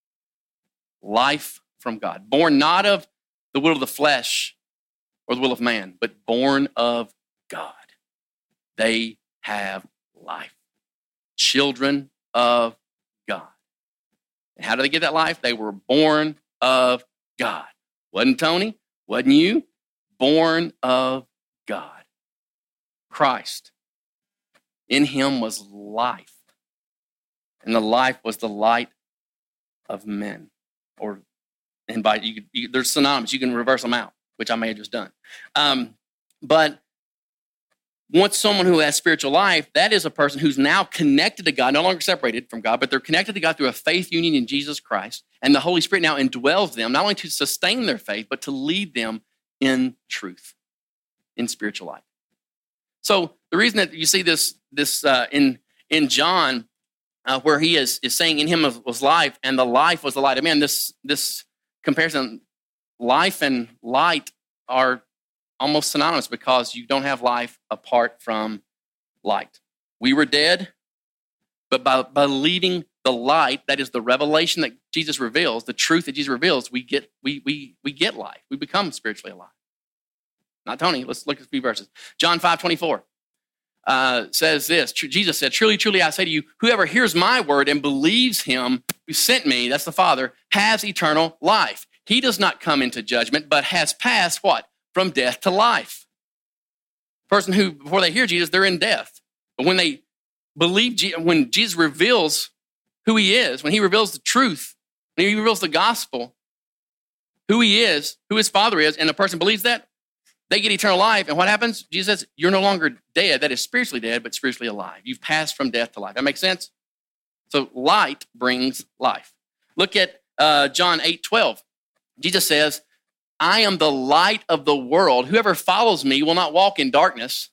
Life from God. Born not of the will of the flesh or the will of man, but born of God. They have life. Children of God. And how do they get that life? They were born of God. Wasn't Tony? Wasn't you? Born of God. Christ. In him was life. And the life was the light of men. Or, and by, you, you, there's synonyms. You can reverse them out, which I may have just done. Um, but once someone who has spiritual life, that is a person who's now connected to God, no longer separated from God, but they're connected to God through a faith union in Jesus Christ. And the Holy Spirit now indwells them, not only to sustain their faith, but to lead them in truth, in spiritual life. So the reason that you see this, this uh, in, in John, uh, where he is, is saying in him was life, and the life was the light of men, this, this comparison, life and light are almost synonymous because you don't have life apart from light. We were dead, but by believing the light, that is the revelation that Jesus reveals, the truth that Jesus reveals, we get we we we get life. We become spiritually alive. Not Tony. Let's look at a few verses. John five twenty-four uh, says this. Jesus said, "Truly, truly, I say to you, whoever hears my word and believes him who sent me," that's the Father, "has eternal life. He does not come into judgment, but has passed" what? "From death to life." Person who, before they hear Jesus, they're in death. But when they believe, when Jesus reveals who he is, when he reveals the truth, when he reveals the gospel, who he is, who his Father is, and the person believes that, they get eternal life. And what happens? Jesus says, you're no longer dead. That is spiritually dead, but spiritually alive. You've passed from death to life. That makes sense? So light brings life. Look at uh, John eight twelve. Jesus says, "I am the light of the world. Whoever follows me will not walk in darkness."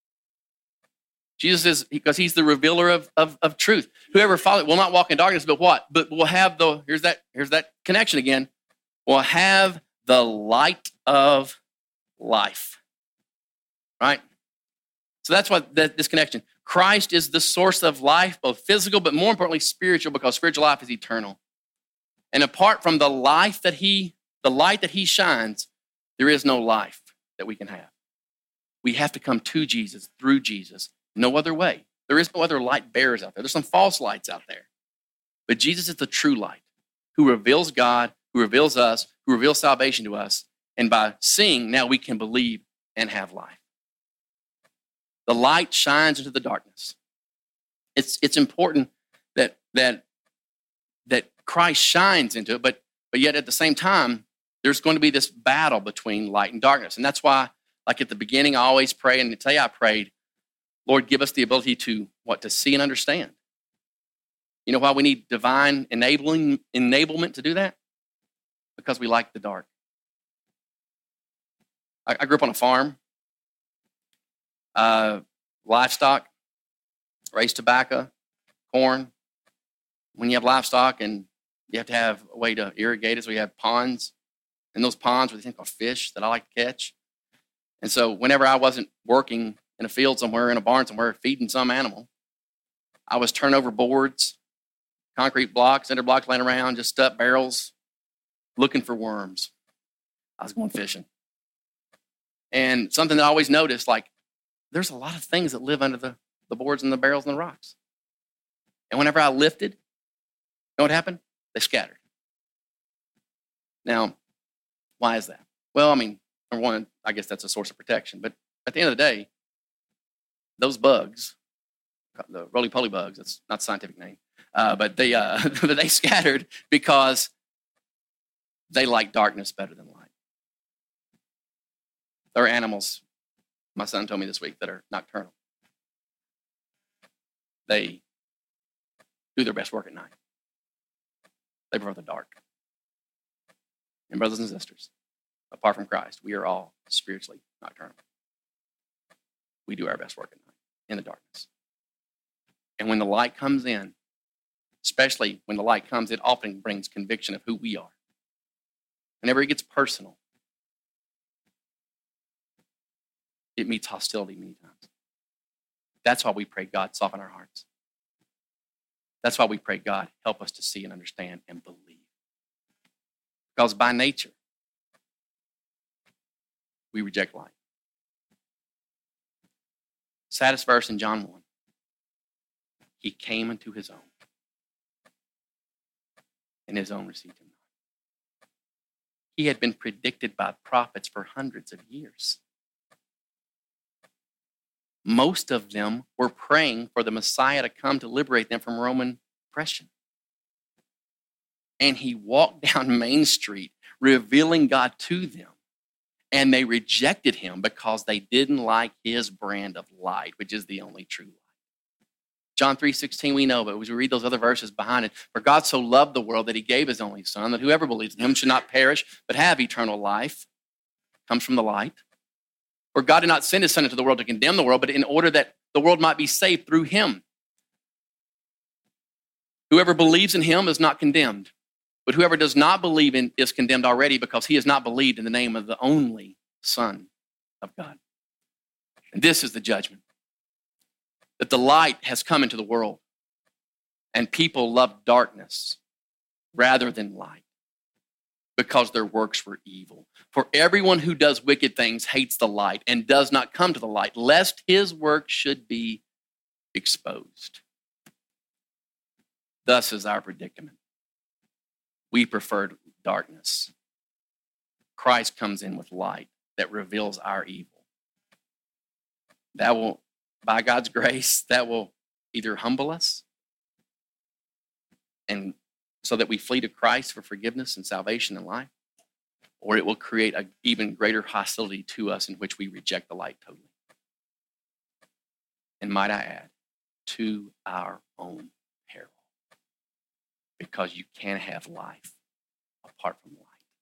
Jesus says, because he's the revealer of, of, of truth. Whoever follows will not walk in darkness, but what? But will have the, here's that, here's that connection again, will have the light of life. Right? So that's what that, this connection. Christ is the source of life, both physical, but more importantly, spiritual, because spiritual life is eternal. And apart from the life that he The light that he shines, there is no life that we can have. We have to come to Jesus, through Jesus. No other way. There is no other light bearers out there. There's some false lights out there. But Jesus is the true light who reveals God, who reveals us, who reveals salvation to us. And by seeing, now we can believe and have life. The light shines into the darkness. It's, it's important that, that, that Christ shines into it, but, but yet at the same time, there's going to be this battle between light and darkness. And that's why, like at the beginning, I always pray, and today I prayed, Lord, give us the ability to, what, to see and understand. You know why we need divine enabling enablement to do that? Because we like the dark. I, I grew up on a farm, uh, livestock, raised tobacco, corn. When you have livestock and you have to have a way to irrigate it, so we have ponds. And those ponds were these things called fish that I like to catch. And so whenever I wasn't working in a field somewhere, in a barn somewhere, feeding some animal, I was turning over boards, concrete blocks, cinder blocks laying around, just stuck barrels, looking for worms. I was going fishing. And something that I always noticed, like, there's a lot of things that live under the, the boards and the barrels and the rocks. And whenever I lifted, you know what happened? They scattered. Now, why is that? Well, I mean, number one, I guess that's a source of protection. But at the end of the day, those bugs, the roly-poly bugs, that's not a scientific name, uh, but they uh, they scattered because they like darkness better than light. There are animals, my son told me this week, that are nocturnal. They do their best work at night. They prefer the dark. And brothers and sisters, apart from Christ, we are all spiritually nocturnal. We do our best work at night in the darkness. And when the light comes in, especially when the light comes, it often brings conviction of who we are. Whenever it gets personal, it meets hostility many times. That's why we pray, God, soften our hearts. That's why we pray, God, help us to see and understand and believe. Because by nature, we reject light. Saddest verse in John one. He came into his own, and his own received him not. He had been predicted by prophets for hundreds of years. Most of them were praying for the Messiah to come to liberate them from Roman oppression. And he walked down Main Street revealing God to them. And they rejected him because they didn't like his brand of light, which is the only true light. John three sixteen, we know, but as we read those other verses behind it, for God so loved the world that he gave his only son, that whoever believes in him should not perish, but have eternal life. Comes from the light. For God did not send his son into the world to condemn the world, but in order that the world might be saved through him. Whoever believes in him is not condemned, but whoever does not believe in is condemned already because he has not believed in the name of the only Son of God. And this is the judgment, that the light has come into the world, and people love darkness rather than light because their works were evil. For everyone who does wicked things hates the light and does not come to the light, lest his work should be exposed. Thus is our predicament. We preferred darkness. Christ comes in with light that reveals our evil. That will, by God's grace, that will either humble us and so that we flee to Christ for forgiveness and salvation and life, or it will create an even greater hostility to us in which we reject the light totally. And might I add, to our own peril, because you can't have life apart from light.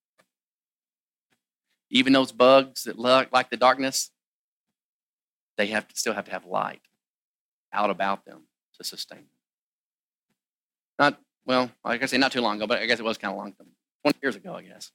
Even those bugs that look like the darkness, they have to still have to have light out about them to sustain them. Not, well, like I say, not too long ago, but I guess it was kind of long, twenty years ago, I guess.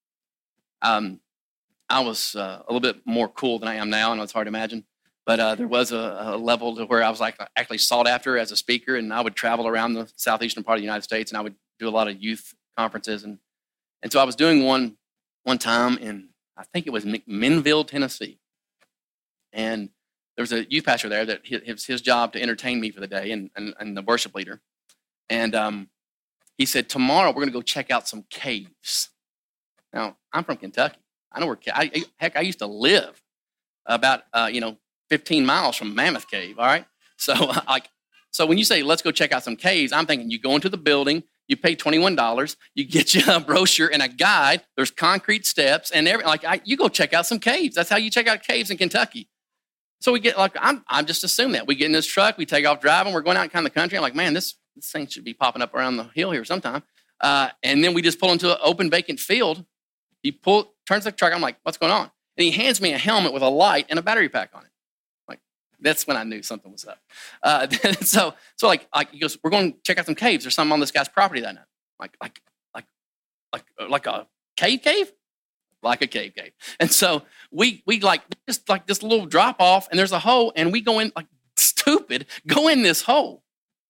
Um, I was uh, a little bit more cool than I am now, and it's hard to imagine. But uh, there was a, a level to where I was like actually sought after as a speaker, and I would travel around the southeastern part of the United States, and I would do a lot of youth conferences, and and so I was doing one one time in, I think it was McMinnville, Tennessee, and there was a youth pastor there that it was his job to entertain me for the day, and and, and the worship leader, and um, he said, tomorrow we're going to go check out some caves. Now I'm from Kentucky. I know where I, heck I used to live about uh, you know fifteen miles from Mammoth Cave. All right, so like so when you say let's go check out some caves, I'm thinking you go into the building. You pay twenty-one dollars, you get you a brochure and a guide, there's concrete steps and every, like I, you go check out some caves. That's how you check out caves in Kentucky. So we get like, I'm, I'm just assuming that. We get in this truck, we take off driving, we're going out in kind of the country. I'm like, man, this, this thing should be popping up around the hill here sometime. Uh, and then we just pull into an open vacant field. He pull, turns the truck, I'm like, what's going on? And he hands me a helmet with a light and a battery pack on it. That's when I knew something was up. Uh, so, so like, like he goes, we're going to check out some caves. There's something on this guy's property that night. Like, like, like, like, like a cave, cave, like a cave, cave. And so we, we like just like this little drop off, and there's a hole, and we go in like stupid, go in this hole.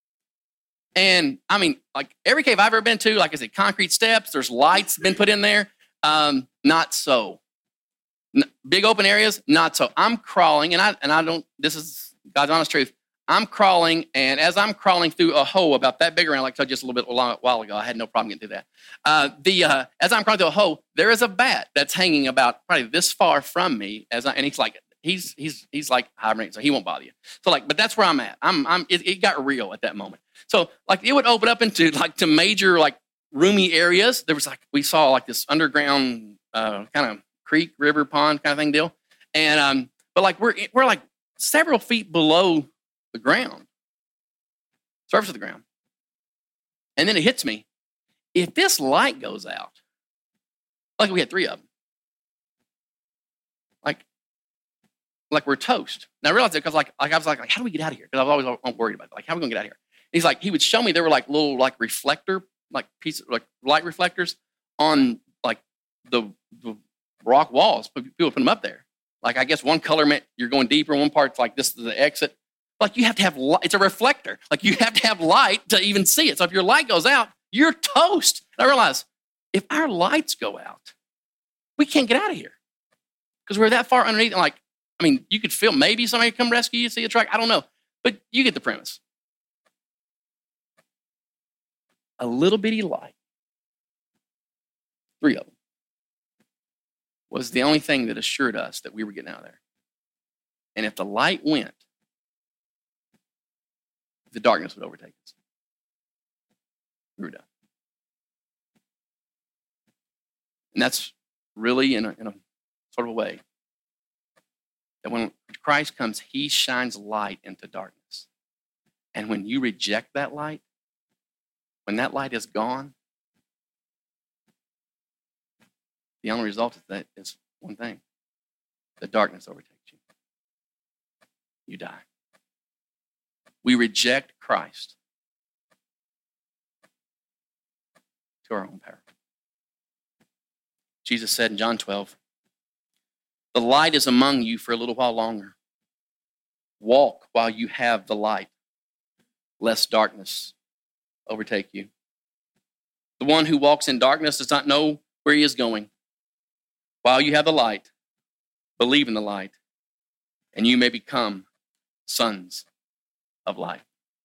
And I mean, like every cave I've ever been to, like I said, concrete steps. There's lights been put in there. Um, not so. Big open areas, not so. I'm crawling, and I and I don't, this is God's honest truth. I'm crawling, and as I'm crawling through a hole about that big around, like I told you just a little bit a long, while ago, I had no problem getting through that. Uh, the uh, as I'm crawling through a hole, there is a bat that's hanging about probably this far from me, as I, and he's like, he's he's he's like hibernating, so he won't bother you. So like, but that's where I'm at. I'm I'm it, it got real at that moment. So like, it would open up into like to major like roomy areas. There was like we saw like this underground uh, kind of creek, river, pond kind of thing deal. And um, but like we're we're like several feet below the ground, surface of the ground. And then it hits me. If this light goes out, like we had three of them, like, like we're toast. Now I realized it because like, like I was like, like, how do we get out of here? Because I was always worried about it. Like, how are we gonna get out of here? And he's like, he would show me there were like little like reflector, like pieces, like light reflectors on like the, the rock walls. People put them up there. Like I guess one color meant you're going deeper. One part's like this is the exit. Like you have to have light. It's a reflector. Like you have to have light to even see it. So if your light goes out, you're toast. And I realize if our lights go out, we can't get out of here because we're that far underneath. And like, I mean, you could feel maybe somebody come rescue you, see a truck. I don't know, but you get the premise. A little bitty light, three of them, was the only thing that assured us that we were getting out of there. And if the light went, the darkness would overtake us. We were done. And that's really, in a, in a sort of a way, that when Christ comes, he shines light into darkness. And when you reject that light, when that light is gone, the only result of that is one thing. The darkness overtakes you. You die. We reject Christ to our own power. Jesus said in John twelve, the light is among you for a little while longer. Walk while you have the light, lest darkness overtake you. The one who walks in darkness does not know where he is going. While you have the light, believe in the light, and you may become sons of light.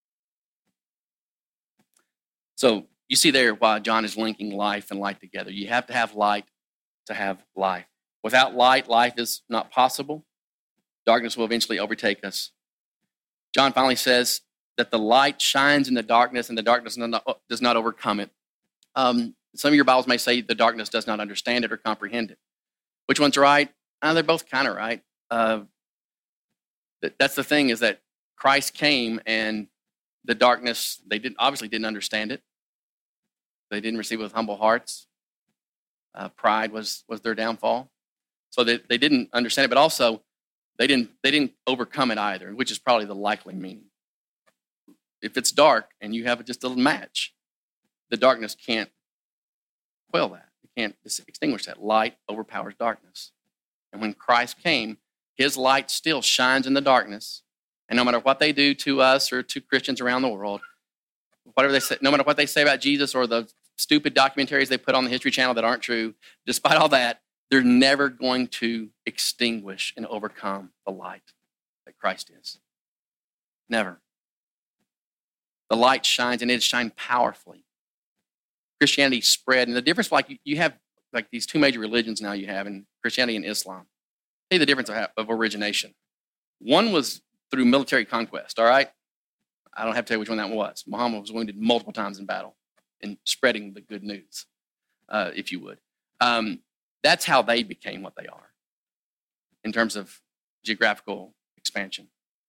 So you see there why John is linking life and light together. You have to have light to have life. Without light, life is not possible. Darkness will eventually overtake us. John finally says that the light shines in the darkness and the darkness does not overcome it. Um, some of your Bibles may say the darkness does not understand it or comprehend it. Which one's right? Uh, they're both kind of right. Uh, that's the thing is that Christ came and the darkness, they didn't obviously didn't understand it. They didn't receive it with humble hearts. Uh, pride was was their downfall. So they, they didn't understand it, but also they didn't they didn't overcome it either, which is probably the likely meaning. If it's dark and you have just a little match, the darkness can't quell that. It can't extinguish that. Light overpowers darkness. And when Christ came, his light still shines in the darkness. And no matter what they do to us or to Christians around the world, whatever they say, no matter what they say about Jesus or the stupid documentaries they put on the History Channel that aren't true, despite all that, they're never going to extinguish and overcome the light that Christ is. Never. The light shines, and it shines powerfully. Christianity spread, and the difference, like you have like these two major religions now you have in Christianity and Islam. Tell you the difference of, of origination. One was through military conquest, all right? I don't have to tell you which one that was. Muhammad was wounded multiple times in battle in spreading the good news, uh, if you would. Um, that's how they became what they are in terms of geographical expansion.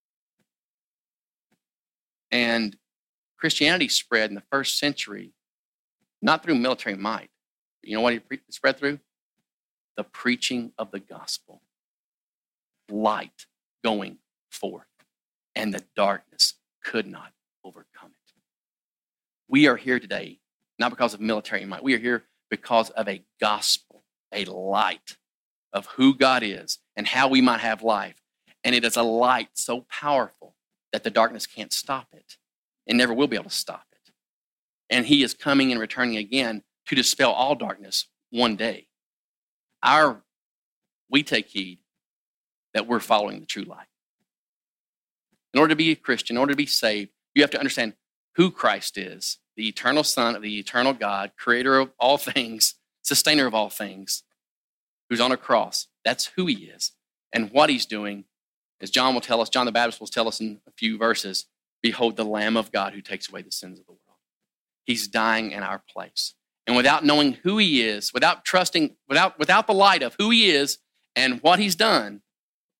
And Christianity spread in the first century, not through military might. You know what it pre- spread through? The preaching of the gospel. Light going forth, and the darkness could not overcome it. We are here today, not because of military might. We are here because of a gospel, a light of who God is and how we might have life. And it is a light so powerful that the darkness can't stop it and never will be able to stop it. And he is coming and returning again to dispel all darkness one day. Our, we take heed that we're following the true light. In order to be a Christian, in order to be saved, you have to understand who Christ is, the eternal Son of the eternal God, creator of all things, sustainer of all things, who's on a cross. That's who he is. And what he's doing, as John will tell us, John the Baptist will tell us in a few verses, behold the Lamb of God who takes away the sins of the world. He's dying in our place. And without knowing who he is, without trusting, without, without the light of who he is and what he's done,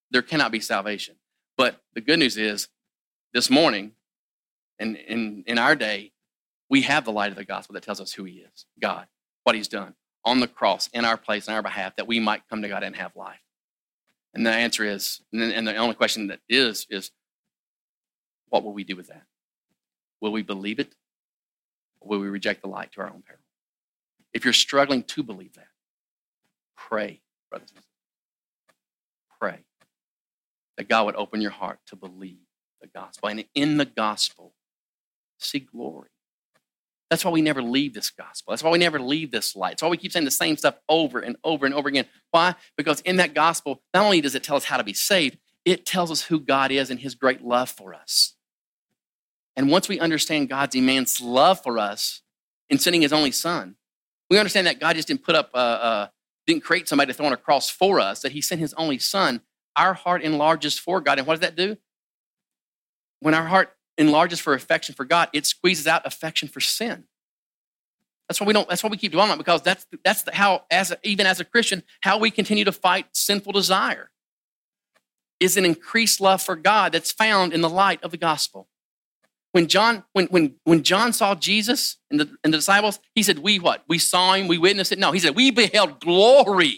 there cannot be salvation. But the good news is, this morning, and in, in our day, we have the light of the gospel that tells us who he is, God, what he's done on the cross in our place, in our behalf, that we might come to God and have life. And the answer is, and the only question that is, is what will we do with that? Will we believe it? Or will we reject the light to our own peril? If you're struggling to believe that, pray, brothers and sisters. Pray that God would open your heart to believe the gospel. And in the gospel, see glory. That's why we never leave this gospel. That's why we never leave this light. That's why we keep saying the same stuff over and over and over again. Why? Because in that gospel, not only does it tell us how to be saved, it tells us who God is and his great love for us. And once we understand God's immense love for us in sending his only son, we understand that God just didn't put up, uh, uh, didn't create somebody to throw on a cross for us, that he sent his only son. Our heart enlarges for God. And what does that do? When our heart enlarges for affection for God, it squeezes out affection for sin. That's why we don't. That's why we keep dwelling on it, because that's that's the, how, as a, even as a Christian, how we continue to fight sinful desire is an increased love for God that's found in the light of the gospel. When John, when when when John saw Jesus and the and the disciples, he said, "We what? We saw him. We witnessed it." No, he said, "We beheld glory."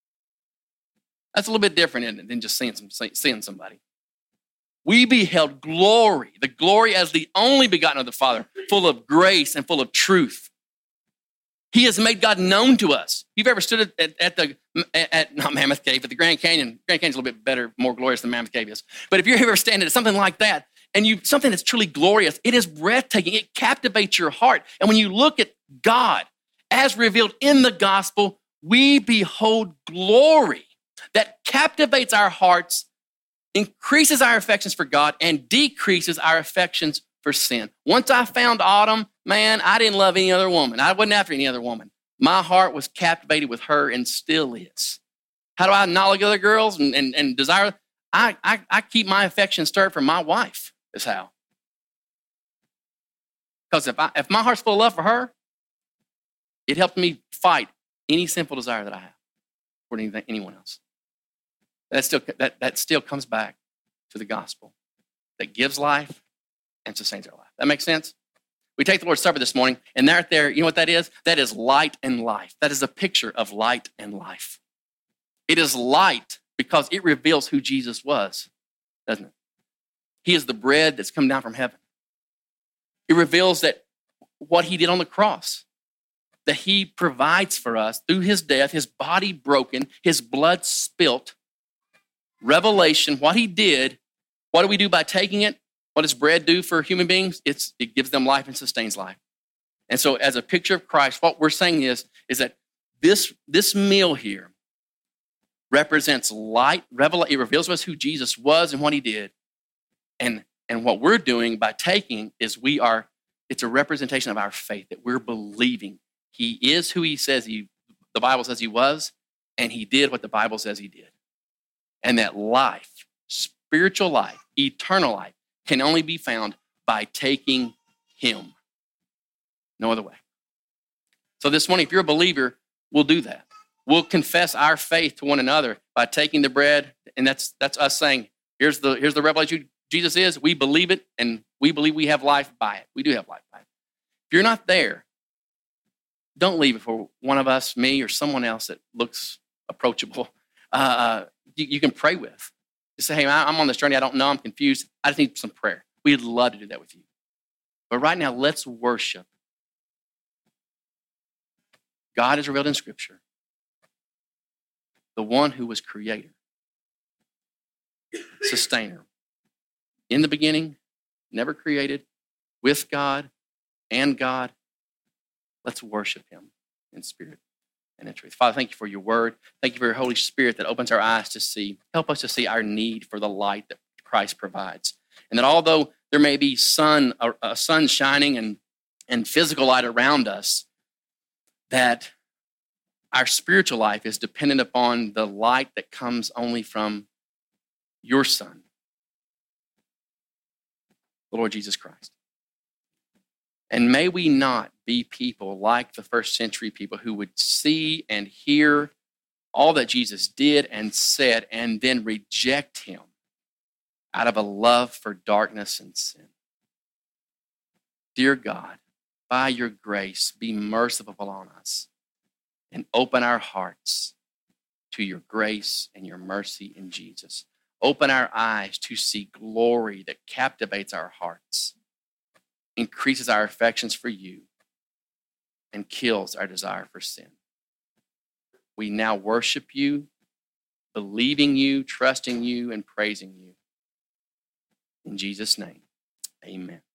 That's a little bit different, isn't it, than just seeing some seeing somebody. We beheld glory, the glory as the only begotten of the Father, full of grace and full of truth. He has made God known to us. If you've ever stood at, at the, at not Mammoth Cave, at the Grand Canyon, Grand Canyon's a little bit better, more glorious than Mammoth Cave is. But if you're ever standing at something like that, and you something that's truly glorious, it is breathtaking. It captivates your heart. And when you look at God as revealed in the gospel, we behold glory that captivates our hearts, increases our affections for God, and decreases our affections for sin. Once I found Autumn, man, I didn't love any other woman. I wasn't after any other woman. My heart was captivated with her and still is. How do I not like other girls and, and, and desire? I, I, I keep my affection stirred for my wife, is how. Because if, I, if my heart's full of love for her, it helped me fight any sinful desire that I have for anything, anyone else. That still, that, that still comes back to the gospel that gives life and sustains our life. That makes sense? We take the Lord's Supper this morning, and right there, you know what that is? That is light and life. That is a picture of light and life. It is light because it reveals who Jesus was, doesn't it? He is the bread that's come down from heaven. It reveals that what he did on the cross, that he provides for us through his death, his body broken, his blood spilt. Revelation, what he did, what do we do by taking it? What does bread do for human beings? It's, it gives them life and sustains life. And so as a picture of Christ, what we're saying is, is that this, this meal here represents light, revel- it reveals to us who Jesus was and what he did. And, and what we're doing by taking is we are, it's a representation of our faith, that we're believing he is who he says he, the Bible says he was, and he did what the Bible says he did. And that life, spiritual life, eternal life, can only be found by taking him. No other way. So this morning, if you're a believer, we'll do that. We'll confess our faith to one another by taking the bread, and that's that's us saying, here's the, here's the revelation Jesus is. We believe it, and we believe we have life by it. We do have life by it. If you're not there, don't leave it for one of us, me, or someone else that looks approachable. Uh, you, you can pray with. Just say, hey, I'm on this journey. I don't know. I'm confused. I just need some prayer. We'd love to do that with you. But right now, let's worship. God is revealed in Scripture. The one who was creator, sustainer. In the beginning, never created, with God and God. Let's worship him in spirit and in truth. Father, thank you for your word. Thank you for your Holy Spirit that opens our eyes to see. Help us to see our need for the light that Christ provides. And that although there may be sun, a, a sun shining and, and physical light around us, that our spiritual life is dependent upon the light that comes only from your Son, the Lord Jesus Christ. And may we not be people like the first century people who would see and hear all that Jesus did and said, and then reject him out of a love for darkness and sin. Dear God, by your grace, be merciful on us and open our hearts to your grace and your mercy in Jesus. Open our eyes to see glory that captivates our hearts, increases our affections for you, and kills our desire for sin. We now worship you, believing you, trusting you, and praising you. In Jesus' name, amen.